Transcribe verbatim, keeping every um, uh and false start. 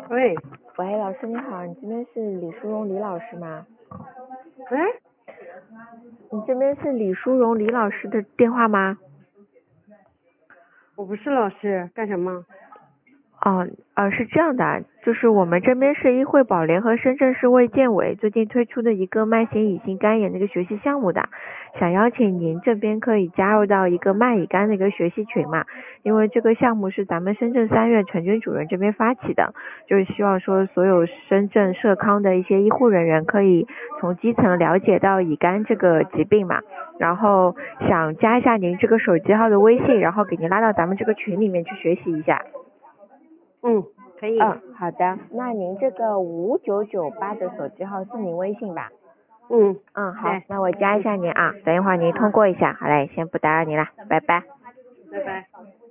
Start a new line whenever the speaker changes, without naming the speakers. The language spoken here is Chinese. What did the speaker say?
喂，
喂，老师你好，你这边是李淑荣李老师吗？
哎，
你这边是李淑荣李老师的电话吗？
我不是老师，干什么？
哦，呃，是这样的啊，就是我们这边是医惠保联合深圳市卫健委最近推出的一个慢性乙型肝炎的一个学习项目的，想邀请您这边可以加入到一个慢乙肝的一个学习群嘛，因为这个项目是咱们深圳三院陈军主任这边发起的，就是希望说所有深圳社康的一些医护人员可以从基层了解到乙肝这个疾病嘛，然后想加一下您这个手机号的微信，然后给您拉到咱们这个群里面去学习一下。
嗯，可以。
嗯，好的。那您这个五九九八的手机号是您微信吧？
嗯，
嗯，好
对，
那我加一下您啊，等一会儿您通过一下。好嘞，先不打扰您了，拜拜。
拜拜。